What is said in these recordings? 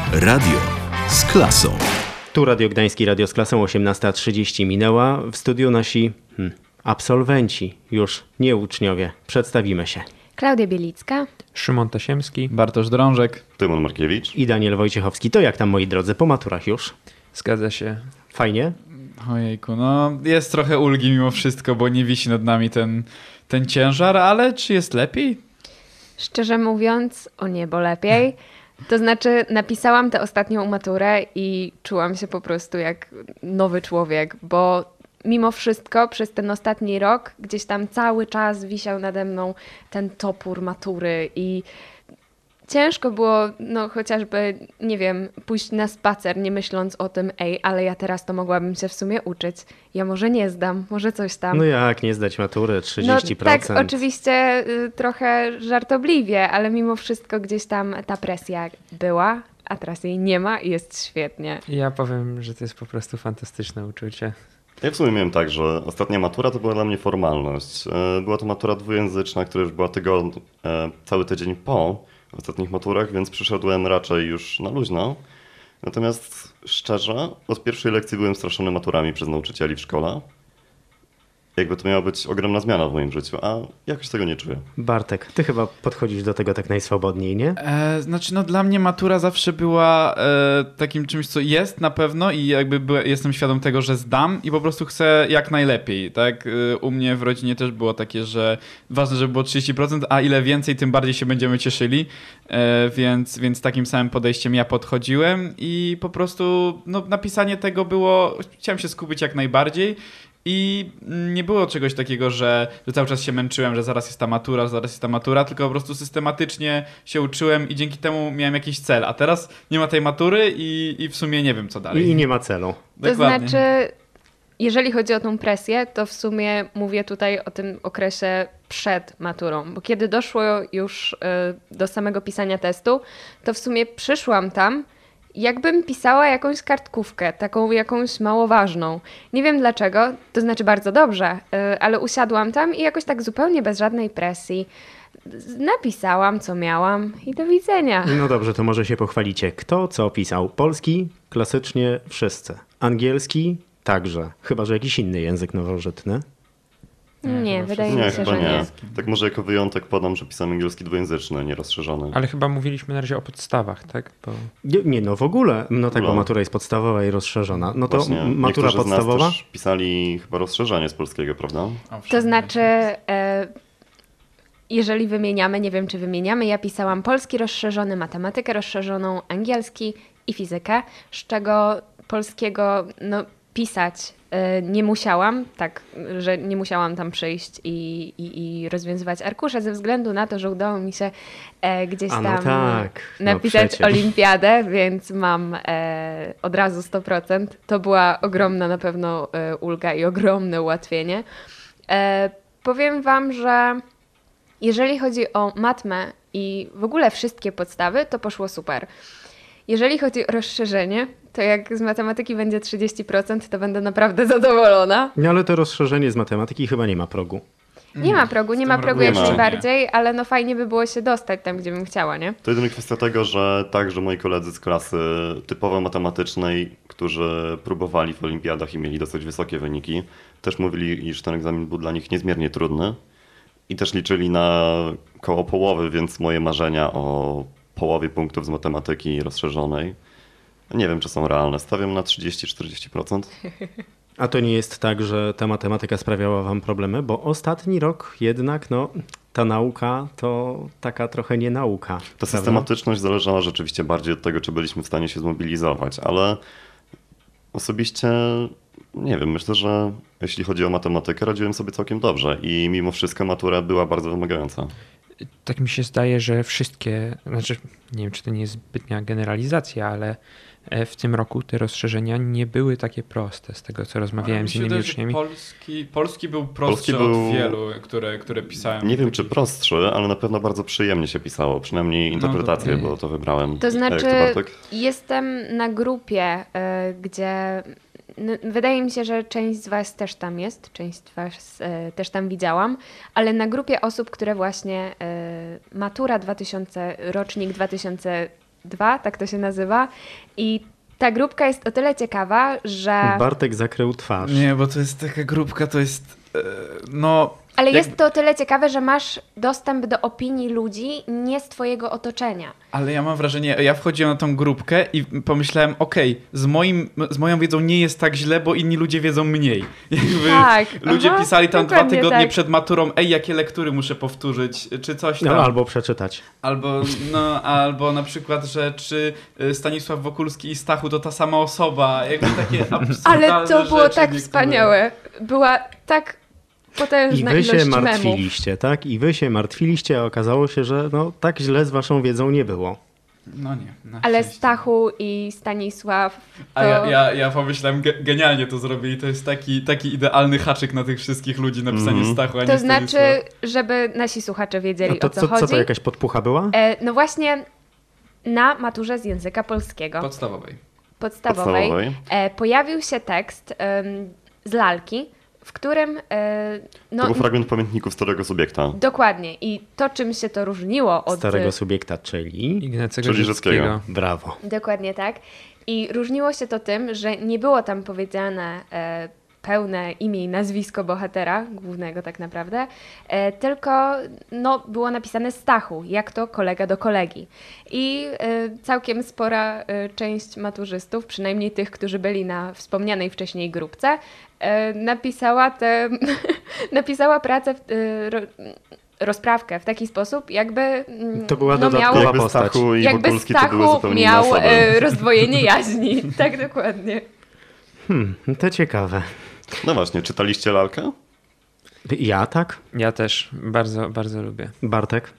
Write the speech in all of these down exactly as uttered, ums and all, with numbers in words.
Radio z klasą. Tu Radio Gdański, Radio z klasą, osiemnasta trzydzieści minęła. W studiu nasi hmm, absolwenci, już nie uczniowie. Przedstawimy się. Klaudia Bielicka, Szymon Tasiemski, Bartosz Drążek, Tymon Markiewicz i Daniel Wojciechowski. To jak tam, moi drodzy, po maturach już? Zgadza się. Fajnie? Ojejku, no jest trochę ulgi mimo wszystko, bo nie wisi nad nami ten, ten ciężar, ale czy jest lepiej? Szczerze mówiąc, o niebo lepiej. To znaczy napisałam tę ostatnią maturę i czułam się po prostu jak nowy człowiek, bo mimo wszystko przez ten ostatni rok gdzieś tam cały czas wisiał nade mną ten topór matury i ciężko było, no chociażby, nie wiem, pójść na spacer, nie myśląc o tym, ej, ale ja teraz to mogłabym się w sumie uczyć. Ja może nie zdam, może coś tam. No jak nie zdać matury, trzydzieści procent? No tak, oczywiście y, trochę żartobliwie, ale mimo wszystko gdzieś tam ta presja była, a teraz jej nie ma i jest świetnie. Ja powiem, że to jest po prostu fantastyczne uczucie. Ja w sumie miałem tak, że ostatnia matura to była dla mnie formalność. Była to matura dwujęzyczna, która już była tego cały tydzień po ostatnich maturach, więc przyszedłem raczej już na luźno. Natomiast szczerze, od pierwszej lekcji byłem straszony maturami przez nauczycieli w szkole. Jakby to miała być ogromna zmiana w moim życiu, a jakoś tego nie czuję. Bartek, ty chyba podchodzisz do tego tak najswobodniej, nie? E, znaczy, no dla mnie matura zawsze była e, takim czymś, co jest na pewno i jakby byłem, jestem świadom tego, że zdam i po prostu chcę jak najlepiej, tak? E, u mnie w rodzinie też było takie, że ważne, żeby było trzydzieści procent, a ile więcej, tym bardziej się będziemy cieszyli, e, więc, więc takim samym podejściem ja podchodziłem i po prostu no, napisanie tego było, chciałem się skupić jak najbardziej. I nie było czegoś takiego, że, że cały czas się męczyłem, że zaraz jest ta matura, zaraz jest ta matura, tylko po prostu systematycznie się uczyłem i dzięki temu miałem jakiś cel. A teraz nie ma tej matury i, i w sumie nie wiem, co dalej. I nie ma celu. To Dokładnie. znaczy, jeżeli chodzi o tą presję, to w sumie mówię tutaj o tym okresie przed maturą, bo kiedy doszło już y, do samego pisania testu, to w sumie przyszłam tam, jakbym pisała jakąś kartkówkę, taką jakąś mało ważną. Nie wiem dlaczego, to znaczy bardzo dobrze, ale usiadłam tam i jakoś tak zupełnie bez żadnej presji napisałam, co miałam i do widzenia. No dobrze, to może się pochwalicie. Kto co pisał? Polski? Klasycznie wszyscy. Angielski? Także. Chyba że jakiś inny język nowożytny. Nie, nie wydaje nie, mi się, chyba że nie. nie. Tak może jako wyjątek podam, że pisałem angielski dwujęzyczny, nie rozszerzony. Ale chyba mówiliśmy na razie o podstawach, tak? Bo... Nie, nie, no w ogóle. No tak, No. bo matura jest podstawowa i rozszerzona. No to Właśnie, matura niektórzy podstawowa? z nas też pisali chyba rozszerzenie z polskiego, prawda? Owszem. To znaczy, e, jeżeli wymieniamy, nie wiem czy wymieniamy, ja pisałam polski rozszerzony, matematykę rozszerzoną, angielski i fizykę, z czego polskiego no, pisać e, nie musiałam, tak, że nie musiałam tam przyjść i, i, i rozwiązywać arkusze ze względu na to, że udało mi się e, gdzieś A tam no tak, no napisać przecież. olimpiadę, więc mam e, od razu sto procent. To była ogromna na pewno e, ulga i ogromne ułatwienie. E, powiem wam, że jeżeli chodzi o matmę i w ogóle wszystkie podstawy, to poszło super. Jeżeli chodzi o rozszerzenie, to jak z matematyki będzie trzydzieści procent, to będę naprawdę zadowolona. No ale to rozszerzenie z matematyki chyba nie ma progu. Nie ma progu, nie w ma tym progu roku jak nie ma. najbardziej, ale no fajnie by było się dostać tam, gdzie bym chciała, nie? To jedynie kwestia tego, że tak, że moi koledzy z klasy typowo matematycznej, którzy próbowali w olimpiadach i mieli dosyć wysokie wyniki, też mówili, iż ten egzamin był dla nich niezmiernie trudny i też liczyli na koło połowy, więc moje marzenia o połowie punktów z matematyki rozszerzonej, nie wiem, czy są realne. Stawiam na trzydzieści do czterdziestu procent. A to nie jest tak, że ta matematyka sprawiała wam problemy? Bo ostatni rok jednak, no, ta nauka to taka trochę nie nauka. Ta prawda? systematyczność zależała rzeczywiście bardziej od tego, czy byliśmy w stanie się zmobilizować, ale osobiście nie wiem, myślę, że jeśli chodzi o matematykę, radziłem sobie całkiem dobrze i mimo wszystko matura była bardzo wymagająca. Tak mi się zdaje, że wszystkie, znaczy nie wiem, czy to nie jest zbytnia generalizacja, ale w tym roku te rozszerzenia nie były takie proste, z tego co rozmawiałem Mi z się innymi wydaje, że uczniami. Polski, polski był prostszy Polski był- od wielu, które, które pisałem. Nie wiem, czy Takich- prostszy, ale na pewno bardzo przyjemnie się pisało, przynajmniej interpretację, to- bo to wybrałem. To znaczy, A jak to, Bartek? jestem na grupie, y, gdzie n- wydaje mi się, że część z was też tam jest, część z was y, też tam widziałam, ale na grupie osób, które właśnie y, matura dwa tysiące, rocznik dwa tysiące dwa, tak to się nazywa. I ta grupka jest o tyle ciekawa, że... Bartek zakrył twarz. Nie, bo to jest taka grupka, to jest, e, no... Ale jak- jest to o tyle ciekawe, że masz dostęp do opinii ludzi nie z twojego otoczenia. Ale ja mam wrażenie, ja wchodziłem na tą grupkę i pomyślałem, okej, z moim, z moją wiedzą nie jest tak źle, bo inni ludzie wiedzą mniej. Jakby Tak, ludzie aha, pisali tam dwa dokładnie tygodnie tak. przed maturą, ej, jakie lektury muszę powtórzyć, czy coś tam. No, albo przeczytać. Albo, no, albo na przykład, że czy y, Stanisław Wokulski i Stachu to ta sama osoba. Jakby takie absurdalne Ale to było rzeczy tak niektóre. wspaniałe. Była tak I potężna wy ilość się memów. martwiliście, tak? I wy się martwiliście, a okazało się, że no, tak źle z waszą wiedzą nie było. No nie. na Ale szczęście. Stachu i Stanisław to... A ja, ja, ja pomyślałem, ge- genialnie to zrobili. To jest taki, taki idealny haczyk na tych wszystkich ludzi, napisanie Mhm. Stachu, a nie To Stanisław. znaczy, żeby nasi słuchacze A wiedzieli, to o co, co, chodzi. co to jakaś podpucha była? E, no właśnie na maturze z języka polskiego Podstawowej. podstawowej, Podstawowej. E, pojawił się tekst em, z lalki, w którym e, no, To był fragment pamiętników starego subiekta. dokładnie i to, czym się to różniło od... Starego subiekta, czyli... Ignacego Czyli Rzeckiego. Rzeckiego. Brawo. Dokładnie tak. I różniło się to tym, że nie było tam powiedziane e, pełne imię i nazwisko bohatera, głównego tak naprawdę, e, tylko no, było napisane Stachu, jak to kolega do kolegi. I e, całkiem spora e, część maturzystów, przynajmniej tych, którzy byli na wspomnianej wcześniej grupce, e, napisała, te, napisała pracę, w, e, ro, rozprawkę w taki sposób, jakby mm, To była no, dodatkowa miał, Jakby postać. Stachu i jakby Wokulski to były Stachu zupełnie miał inne osoby. e, rozdwojenie jaźni. Tak, dokładnie. Hmm, to ciekawe. No właśnie, czytaliście lalkę? Ja tak? Ja też bardzo, bardzo lubię. Bartek?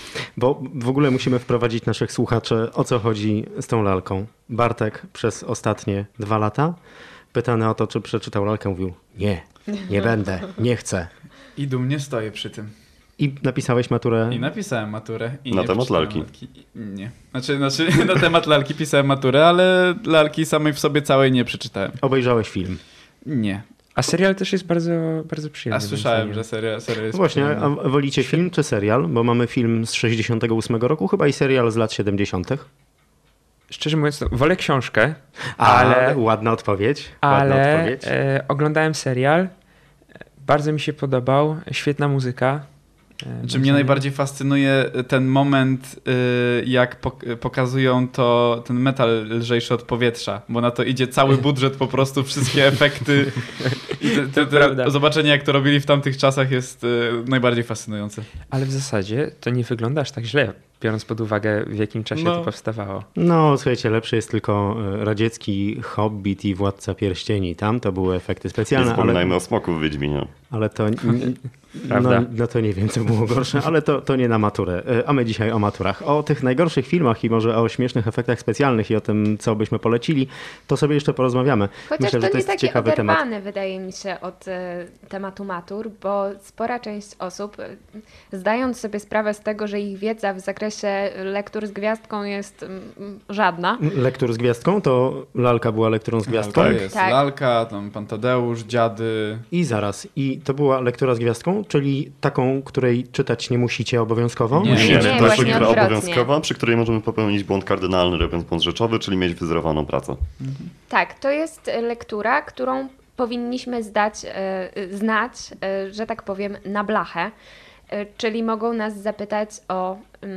Bo w ogóle musimy wprowadzić naszych słuchaczy, o co chodzi z tą lalką. Bartek przez ostatnie dwa lata, pytany o to, czy przeczytał lalkę, mówił nie, nie będę, nie chcę. I dumnie stoję przy tym. I napisałeś maturę. I napisałem maturę. I Na nie temat przeczytałem lalki. Nie. Znaczy, znaczy na temat lalki pisałem maturę, ale lalki samej w sobie całej nie przeczytałem. Obejrzałeś film. Nie. A serial też jest bardzo, bardzo przyjemny. A moim słyszałem, zdaniem. że seria, seria jest Właśnie, przyjemna. a wolicie film czy serial? Bo mamy film z sześćdziesiątego ósmego roku chyba i serial z lat siedemdziesiątych. Szczerze mówiąc, no, wolę książkę, Ale ale, ładna odpowiedź. Ładna ale odpowiedź. e, oglądałem serial. E, Bardzo mi się podobał. Świetna muzyka. E, Czy moim mnie zdaniem. najbardziej fascynuje ten moment, y, jak pok- pokazują to ten metal lżejszy od powietrza, bo na to idzie cały budżet, po prostu wszystkie efekty. I te, te, te, prawda. zobaczenie, jak to robili w tamtych czasach, jest y, najbardziej fascynujące. Ale w zasadzie to nie wygląda aż tak źle, biorąc pod uwagę, w jakim czasie No. to powstawało. No, słuchajcie, lepszy jest tylko e, radziecki Hobbit i Władca Pierścieni. Tam to były efekty Nie specjalne, ale, wspominajmy o smoku w Wiedźminie. ale to... n- No, Prawda. no to nie wiem, co było gorsze, ale to, to nie na maturę. E, A my dzisiaj o maturach. O tych najgorszych filmach i może o śmiesznych efektach specjalnych i o tym, co byśmy polecili, to sobie jeszcze porozmawiamy. Chociaż Myślę, to że to nie jest takie ciekawy temat. oderwane, wydaje mi się, od e, tematu matur, bo spora część osób, e, zdając sobie sprawę z tego, że ich wiedza w zakresie lektur z gwiazdką jest mm, żadna, Lektur z gwiazdką, to lalka była lekturą z gwiazdką. Lalka jest Tak. lalka, tam pan Tadeusz, dziady. I zaraz. I to była lektura z gwiazdką, czyli taką, której czytać nie musicie obowiązkowo? Nie. Nie, Nie, to jest właśnie lektura odwrotnie. obowiązkowa, przy której możemy popełnić błąd kardynalny, robiąc błąd rzeczowy, czyli mieć wyzerowaną pracę. tak, to jest lektura, którą powinniśmy zdać, e, znać, e, że tak powiem, na blachę. E, Czyli mogą nas zapytać o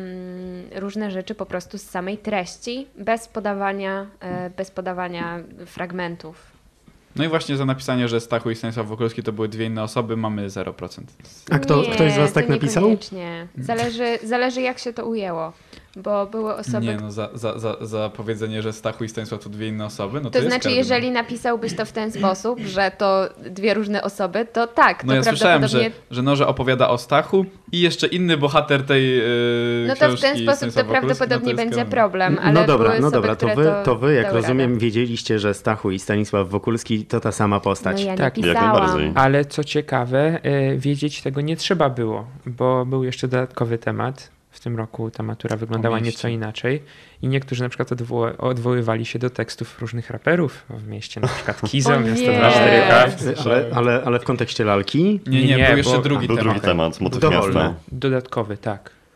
mm, różne rzeczy po prostu z samej treści, bez podawania, e, bez podawania fragmentów. No i właśnie za napisanie, że Stachu i Stanisław Wokulski to były dwie inne osoby, mamy zero procent. A kto, Nie, ktoś z was tak to napisał? niekoniecznie. Zależy, zależy jak się to ujęło, bo były osoby... Nie no, za, za, za, za powiedzenie, że Stachu i Stanisław to dwie inne osoby, no to, To jest znaczy, kardynał. jeżeli napisałbyś to w ten sposób, że to dwie różne osoby, to tak, No to ja słyszałem, że, prawdopodobnie... że Noże opowiada o Stachu i jeszcze inny bohater tej yy, No to w ten książki sposób Stanisław to Wokulski, prawdopodobnie no to jest będzie kardynał. problem, ale No dobra, były no osoby, dobra, to które wy, to wy jak dały rozumiem, radę. wiedzieliście, że Stachu i Stanisław Wokulski to ta sama postać. No ja nie Tak, jak pisałam. najbardziej. Ale co ciekawe, e, wiedzieć tego nie trzeba było, bo był jeszcze dodatkowy temat. W tym roku ta matura wyglądała O mieście. nieco inaczej i niektórzy na przykład odwoła- odwoływali się do tekstów różnych raperów w mieście, na przykład Kizo, O Miasto nie. dwa cztery H. Ale, ale, ale w kontekcie lalki? Nie, nie, Nie, był jeszcze bo- drugi Był temat. drugi temat, motyw Dowolne. miasta. Dodatkowy, tak.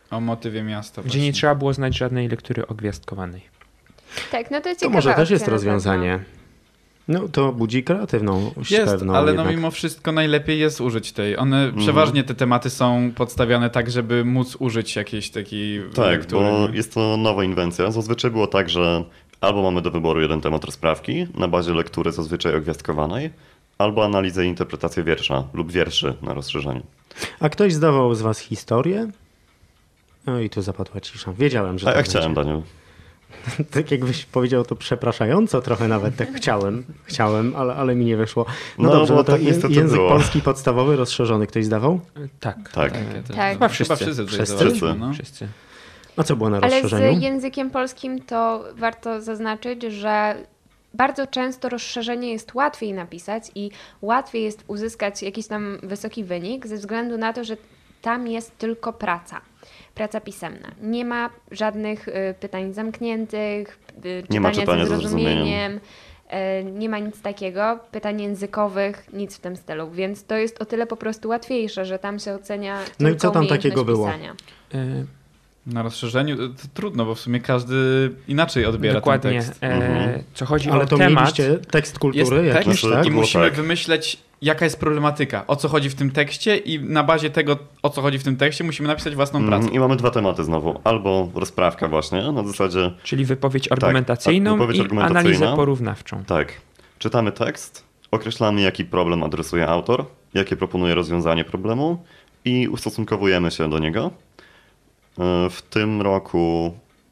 O motywie miasta. Gdzie właśnie. nie trzeba było znać żadnej lektury ogwiazdkowanej. Tak, no to jest To ciekawa może też opcja jest na rozwiązanie. No to budzi kreatywność Jest, pewną ale jednak. no mimo wszystko najlepiej jest użyć tej. One Mhm. przeważnie te tematy są podstawiane tak, żeby móc użyć jakiejś takiej Tak, lektury. bo nie? jest to nowa inwencja. Zazwyczaj było tak, że albo mamy do wyboru jeden temat rozprawki na bazie lektury zazwyczaj ogwiazdkowanej, albo analizę i interpretację wiersza lub wierszy na rozszerzeniu. A ktoś zdawał z was historię? No i tu zapadła cisza. Wiedziałem, że A tak ja chciałem, będzie. Daniel. Tak jakbyś powiedział to przepraszająco trochę nawet, tak chciałem, chciałem, ale, ale mi nie wyszło. No, No, dobrze, bo no to tak je- niestety język było. polski podstawowy, rozszerzony ktoś zdawał? Tak. Tak. Takie też. Tak. Chyba Wszyscy. wszyscy. tutaj Wszyscy? zdawaliśmy, Wszyscy. No. Wszyscy. A co było na Ale rozszerzeniu? z językiem polskim to warto zaznaczyć, że bardzo często rozszerzenie jest łatwiej napisać i łatwiej jest uzyskać jakiś tam wysoki wynik ze względu na to, że tam jest tylko praca. Praca pisemna. Nie ma żadnych y, pytań zamkniętych, y, Nie ma czytania czytania ze ze zrozumieniem. y, Nie ma nic takiego, pytań językowych, nic w tym stylu, więc to jest o tyle po prostu łatwiejsze, że tam się ocenia No i tylko co tam umiejętność takiego było? pisania. E, Na rozszerzeniu to trudno, bo w sumie każdy inaczej odbiera Dokładnie. ten tekst. E, Mhm. Co chodzi Ale o to temat, mieliście tekst kultury Jest jakiś, tekst Znaczy, tak? i było musimy tak. wymyśleć, jaka jest problematyka, o co chodzi w tym tekście i na bazie tego, o co chodzi w tym tekście, musimy napisać własną Mhm. pracę. I mamy dwa tematy znowu. Albo rozprawka właśnie, na zasadzie czyli wypowiedź argumentacyjną tak, wypowiedź i argumentacyjna. analizę porównawczą. tak, czytamy tekst, określamy jaki problem adresuje autor, jakie proponuje rozwiązanie problemu i ustosunkowujemy się do niego. E, W tym roku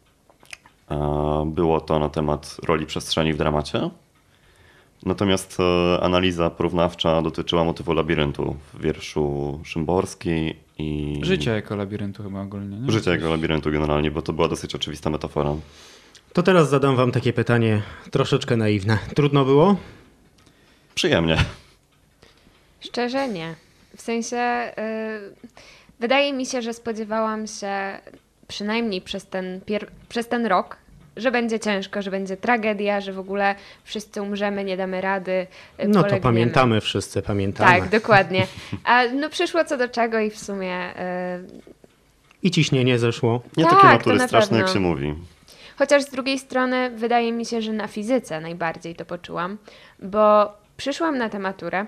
e, było to na temat roli przestrzeni w dramacie. Natomiast e, analiza porównawcza dotyczyła motywu labiryntu w wierszu Szymborskiej i... Życie jako labiryntu chyba ogólnie. Nie? Życie jako labiryntu generalnie, bo to była dosyć oczywista metafora. To teraz zadam wam takie pytanie troszeczkę naiwne. Trudno było? Przyjemnie. Szczerze nie. W sensie y, wydaje mi się, że spodziewałam się przynajmniej przez ten, pier- przez ten rok, że będzie ciężko, że będzie tragedia, że w ogóle wszyscy umrzemy, nie damy rady. y, No to polegniemy. pamiętamy wszyscy, pamiętamy. Tak, dokładnie. A no przyszło co do czego i w sumie... Y, I ciśnienie zeszło. Nie Tak, takie to natury na straszne, jak pewno. się mówi. Chociaż z drugiej strony wydaje mi się, że na fizyce najbardziej to poczułam, bo przyszłam na tę maturę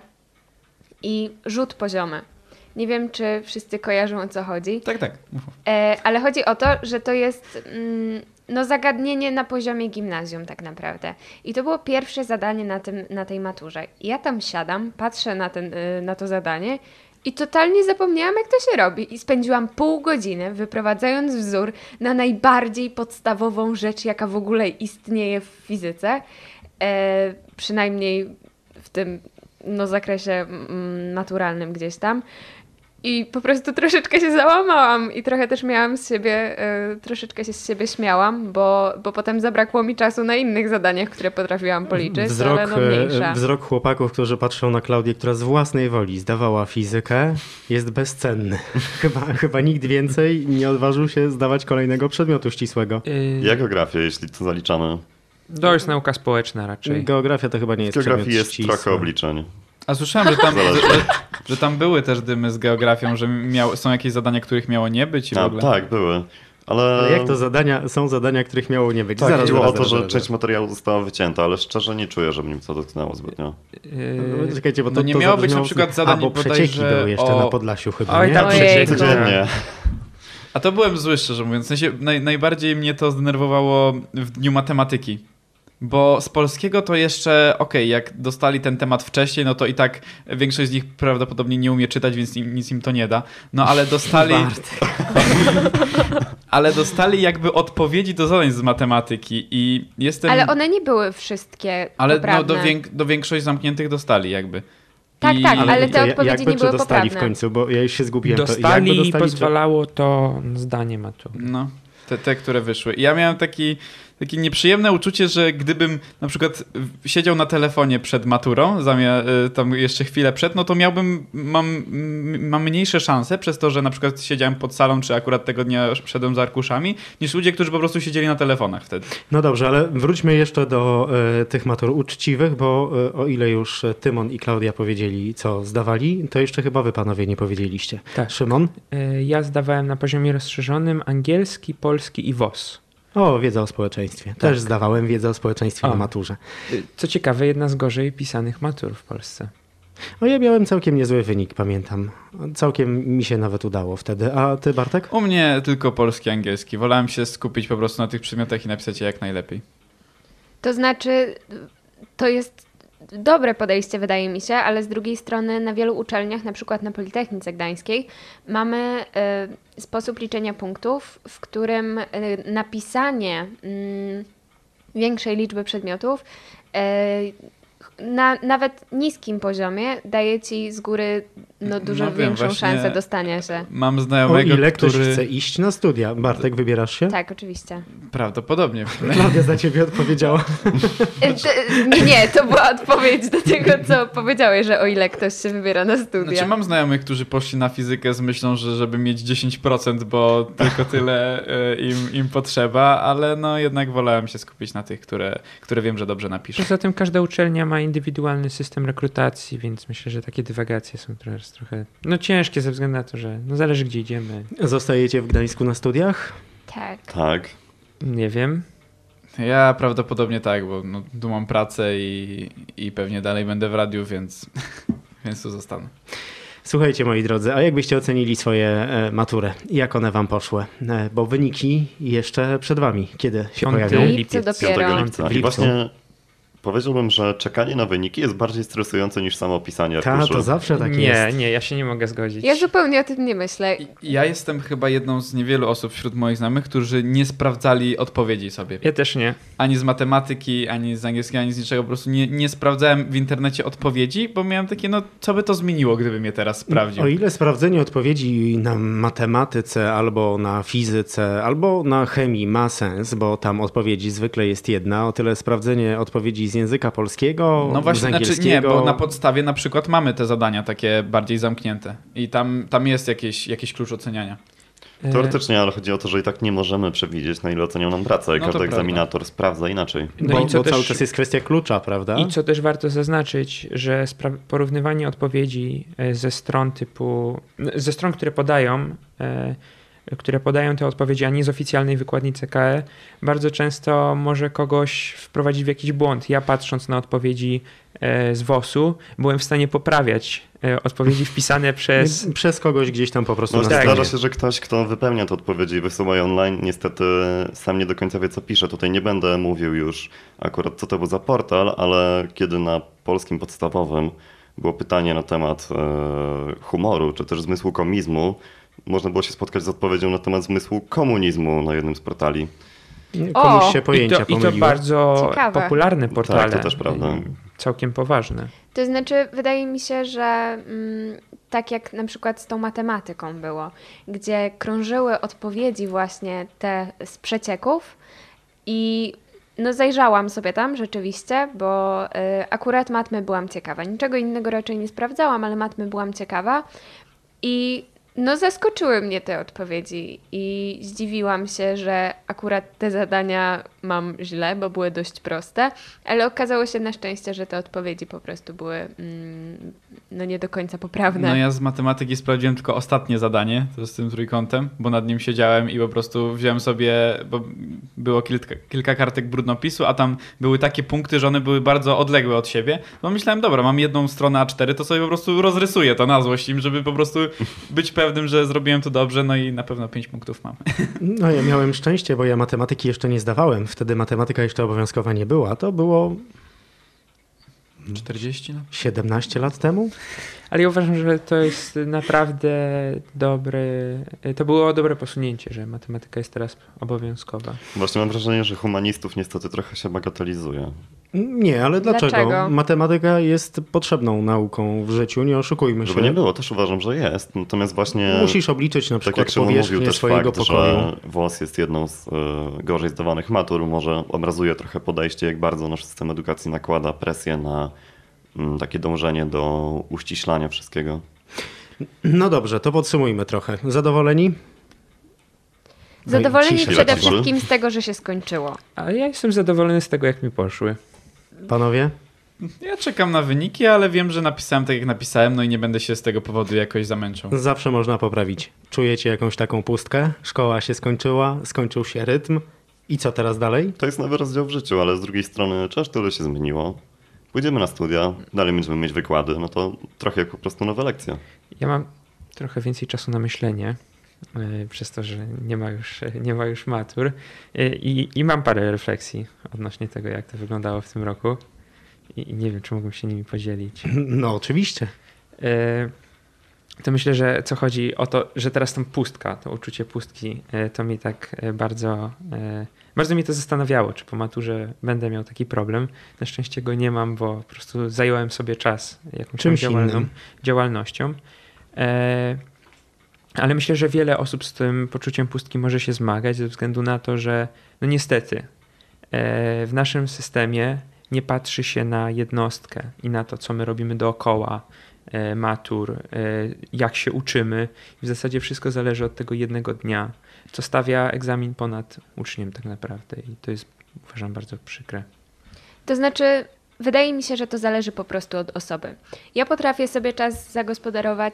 i rzut poziomy. Nie wiem, czy wszyscy kojarzą, o co chodzi, Tak, tak. e, ale chodzi o to, że to jest mm, no, zagadnienie na poziomie gimnazjum tak naprawdę. I to było pierwsze zadanie na, tym, na tej maturze. I ja tam siadam, patrzę na, ten, y, na to zadanie i totalnie zapomniałam, jak to się robi. I spędziłam pół godziny wyprowadzając wzór na najbardziej podstawową rzecz, jaka w ogóle istnieje w fizyce. E, przynajmniej w tym no, zakresie mm, naturalnym gdzieś tam. I po prostu troszeczkę się załamałam i trochę też miałam z siebie, y, troszeczkę się z siebie śmiałam, bo, bo potem zabrakło mi czasu na innych zadaniach, które potrafiłam policzyć, Wzrok, ale no mniejsza. e, wzrok chłopaków, którzy patrzą na Klaudię, która z własnej woli zdawała fizykę, jest bezcenny. Chyba, chyba nikt więcej nie odważył się zdawać kolejnego przedmiotu ścisłego. Y, Ja geografię, jeśli to zaliczamy. To jest nauka społeczna raczej. Geografia to chyba nie W jest geografii przedmiot jest ścisły. trochę obliczeń. A słyszałem, że tam, że, że, że tam były też dymy z geografią, że miał, są jakieś zadania, których miało nie być i w A, ogóle. tak, były. Ale, Ale jak to zadania, są zadania, których miało nie być? Tak, zaraz, chodziło zaraz, o to, zaraz, że zaraz. część materiału została wycięta, ale szczerze nie czuję, żeby mnie to dotknęło zbytnio. Y, Czekajcie, bo to, No nie to miało być zabrzmiało- na przykład zadań A, bo przecieki bodajże były jeszcze o- na Podlasiu chyba, Oj, nie? tak, Ojejku. przecieki. Codziennie. A to byłem zły, szczerze mówiąc. W sensie naj, najbardziej mnie to zdenerwowało w dniu matematyki. Bo z polskiego to jeszcze okej, jak dostali ten temat wcześniej, no to i tak większość z nich prawdopodobnie nie umie czytać, więc im, nic im to nie da. No ale dostali... ale dostali jakby odpowiedzi do zadań z matematyki i jestem... Ale one nie były wszystkie Ale no, poprawne. do, wiek, do większość zamkniętych dostali jakby. Tak, tak, ale to te ja- odpowiedzi jakby, nie czy były dostali poprawne. w końcu, bo ja już się zgubiłem. To Dostali jakby i dostali, pozwalało to zdanie matury. No, te, te które wyszły. I ja miałem taki takie nieprzyjemne uczucie, że gdybym na przykład siedział na telefonie przed maturą, zamiast tam jeszcze chwilę przed, no to miałbym, mam, mam mniejsze szanse przez to, że na przykład siedziałem pod salą, czy akurat tego dnia szedłem z arkuszami, niż ludzie, którzy po prostu siedzieli na telefonach wtedy. No dobrze, ale wróćmy jeszcze do y, tych matur uczciwych, bo y, o ile już Tymon i Klaudia powiedzieli, co zdawali, to jeszcze chyba wy panowie nie powiedzieliście. Tak. Szymon? E, Ja zdawałem na poziomie rozszerzonym angielski, polski i W O S. O, wiedza o społeczeństwie. Też Tak. zdawałem wiedzę o społeczeństwie O. na maturze. E, Co ciekawe, jedna z gorzej pisanych matur w Polsce. O, ja miałem całkiem niezły wynik, pamiętam. Całkiem mi się nawet udało wtedy. A ty, Bartek? U mnie tylko polski, angielski. Wolałem się skupić po prostu na tych przedmiotach i napisać je jak najlepiej. To znaczy, to jest dobre podejście, wydaje mi się, ale z drugiej strony na wielu uczelniach, na przykład na Politechnice Gdańskiej, mamy y, sposób liczenia punktów, w którym y, napisanie y, większej liczby przedmiotów y, na nawet niskim poziomie daje ci z góry no, dużo No wiem, większą właśnie szansę dostania się. Mam O znajomego, ile ktoś który... chce iść na studia. Bartek, wybierasz się? Tak, oczywiście. Prawdopodobnie. Klaudia za ciebie odpowiedziała. Y, to- Nie, nie, to była odpowiedź do tego, co powiedziałeś, że o ile ktoś się wybiera na studia. Znaczy mam znajomych, którzy poszli na fizykę z myślą, że żeby mieć dziesięć procent, bo tylko tyle y, im, im potrzeba, ale no jednak wolałem się skupić na tych, które, które wiem, że dobrze napiszę. Poza tym każda uczelnia ma indywidualny system rekrutacji, więc myślę, że takie dywagacje są teraz trochę no, ciężkie ze względu na to, że no, zależy gdzie idziemy. Zostajecie w Gdańsku na studiach? Tak. Tak. Nie wiem. Ja prawdopodobnie tak, bo no, tu mam pracę i, i pewnie dalej będę w radiu, więc, więc tu zostanę. Słuchajcie, moi drodzy, a jakbyście ocenili swoje e, matury? Jak one wam poszły? E, bo wyniki jeszcze przed wami. Kiedy się Piąty pojawią? W lipcu lipiec. dopiero. piątego lipca. W I lipcu. właśnie powiedziałbym, że czekanie na wyniki jest bardziej stresujące niż samo pisanie Ta, arkuszy. to zawsze tak nie, jest. nie, ja się nie mogę zgodzić. Ja zupełnie o tym nie myślę. I- Ja jestem chyba jedną z niewielu osób wśród moich znajomych, którzy nie sprawdzali odpowiedzi sobie. Ja też nie. Ani z matematyki, ani z angielskiego, ani z niczego. Po prostu nie, nie sprawdzałem w internecie odpowiedzi, bo miałem takie, no co by to zmieniło, gdybym je teraz sprawdził. O ile sprawdzenie odpowiedzi na matematyce, albo na fizyce, albo na chemii ma sens, bo tam odpowiedzi zwykle jest jedna, o tyle sprawdzenie odpowiedzi z języka polskiego, No z właśnie, znaczy angielskiego... nie, bo na podstawie na przykład mamy te zadania takie bardziej zamknięte i tam, tam jest jakieś, jakiś klucz oceniania. E, Teoretycznie, ale chodzi o to, że i tak nie możemy przewidzieć, na ile ocenią nam pracę. No to Każdy prawda. egzaminator sprawdza inaczej. No bo i co bo też- cały czas jest kwestia klucza, prawda? I co też warto zaznaczyć, że spra- porównywanie odpowiedzi e, ze stron typu, ze stron, które podają, e, które podają te odpowiedzi, a nie z oficjalnej wykładni C K E, bardzo często może kogoś wprowadzić w jakiś błąd. Ja patrząc na odpowiedzi e, z W O S-u, byłem w stanie poprawiać e, odpowiedzi wpisane przez... Przez kogoś gdzieś tam po prostu No na tak, stronie. zdarza się, że ktoś, kto wypełnia te odpowiedzi i wysyła je online, niestety sam nie do końca wie, co pisze. Tutaj nie będę mówił już akurat, co to był za portal, ale kiedy na polskim podstawowym było pytanie na temat e, humoru, czy też zmysłu komizmu, można było się spotkać z odpowiedzią na temat zmysłu komunizmu na jednym z portali. Komuś O! się I pojęcia to, I to pomyliły. bardzo Ciekawe. popularne portale. Tak, to też prawda. i Całkiem poważne. To znaczy, wydaje mi się, że mm, tak jak na przykład z tą matematyką było, gdzie krążyły odpowiedzi właśnie te z przecieków i no zajrzałam sobie tam rzeczywiście, bo y, akurat matmy byłam ciekawa. Niczego innego raczej nie sprawdzałam, ale matmy byłam ciekawa i no zaskoczyły mnie te odpowiedzi i zdziwiłam się, że akurat te zadania mam źle, bo były dość proste, ale okazało się na szczęście, że te odpowiedzi po prostu były mm, no nie do końca poprawne. No ja z matematyki sprawdziłem tylko ostatnie zadanie, to z tym trójkątem, bo nad nim siedziałem i po prostu wziąłem sobie, bo było kilka, kilka kartek brudnopisu, a tam były takie punkty, że one były bardzo odległe od siebie. No myślałem, dobra, mam jedną stronę A cztery, to sobie po prostu rozrysuję to na złość im, żeby po prostu być pewnym, że zrobiłem to dobrze, no i na pewno pięć punktów mam. No ja miałem szczęście, bo ja matematyki jeszcze nie zdawałem. Wtedy matematyka jeszcze obowiązkowa nie była. To było czterdzieści? No? siedemnaście lat temu. Ale ja uważam, że to jest naprawdę dobry, to było dobre posunięcie, że matematyka jest teraz obowiązkowa. Właśnie mam wrażenie, że humanistów niestety trochę się bagatelizuje. Nie, ale dlaczego? Dlaczego? Matematyka jest potrzebną nauką w życiu, nie oszukujmy się. Żeby nie było, też uważam, że jest. Natomiast właśnie... Musisz obliczyć na Tak jak przykład Szymon mówił, powierzchnię też swojego fakt, pokoju. że W O S jest jedną z y, gorzej zdawanych matur, może obrazuje trochę podejście, jak bardzo nasz system edukacji nakłada presję na y, takie dążenie do uściślania wszystkiego. No dobrze, to podsumujmy trochę. Zadowoleni? Zadowoleni Cisza. przede Cisza. wszystkim z tego, że się skończyło. A ja jestem zadowolony z tego, jak mi poszły. Panowie? Ja czekam na wyniki, ale wiem, że napisałem tak, jak napisałem, no i nie będę się z tego powodu jakoś zamęczał. Zawsze można poprawić. Czujecie jakąś taką pustkę? Szkoła się skończyła, skończył się rytm. I co teraz dalej? To jest nowy rozdział w życiu, ale z drugiej strony też tyle się zmieniło. Pójdziemy na studia, dalej będziemy mieć wykłady, no to trochę jak po prostu nowe lekcje. Ja mam trochę więcej czasu na myślenie, yy, przez to, że nie ma już, nie ma już matur. Yy, i, I mam parę refleksji odnośnie tego, jak to wyglądało w tym roku. I, i nie wiem, czy mógłbym się nimi podzielić. No oczywiście. Yy, to myślę, że co chodzi o to, że teraz tą pustka, to uczucie pustki, yy, to mi tak yy, bardzo... Yy, Bardzo mnie to zastanawiało, czy po maturze będę miał taki problem. Na szczęście go nie mam, bo po prostu zająłem sobie czas jakąś Czymś działalną, innym. działalnością. E, ale myślę, że wiele osób z tym poczuciem pustki może się zmagać ze względu na to, że no niestety e, w naszym systemie nie patrzy się na jednostkę i na to, co my robimy dookoła e, matur, e, jak się uczymy. W zasadzie wszystko zależy od tego jednego dnia, co stawia egzamin ponad uczniem tak naprawdę i to jest, uważam, bardzo przykre. To znaczy, wydaje mi się, że to zależy po prostu od osoby. Ja potrafię sobie czas zagospodarować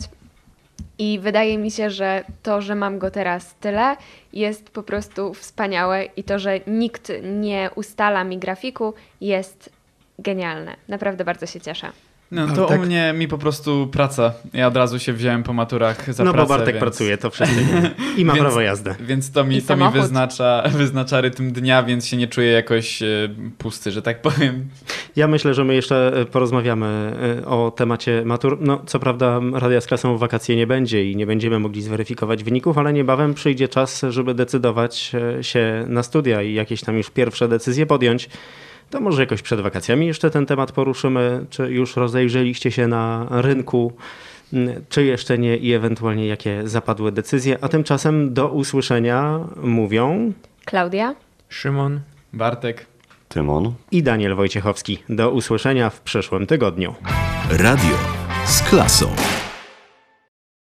i wydaje mi się, że to, że mam go teraz tyle, jest po prostu wspaniałe i to, że nikt nie ustala mi grafiku, jest genialne. Naprawdę bardzo się cieszę. No to Bartek? u mnie mi po prostu praca. Ja od razu się wziąłem po maturach za No pracę. bo Bartek więc... pracuje, to wszyscy wiemy. I ma Więc- prawo jazdy. Więc to mi, I to mi samochód. wyznacza, wyznacza rytm dnia, więc się nie czuję jakoś e, pusty, że tak powiem. Ja myślę, że my jeszcze porozmawiamy o temacie matur. No, co prawda radia z klasą w wakacje nie będzie i nie będziemy mogli zweryfikować wyników, ale niebawem przyjdzie czas, żeby decydować się na studia i jakieś tam już pierwsze decyzje podjąć. To może jakoś przed wakacjami jeszcze ten temat poruszymy. Czy już rozejrzeliście się na rynku, czy jeszcze nie i ewentualnie jakie zapadły decyzje. A tymczasem do usłyszenia mówią Klaudia? Szymon? Bartek. Tymon. i Daniel Wojciechowski. Do usłyszenia w przyszłym tygodniu. Radio z klasą.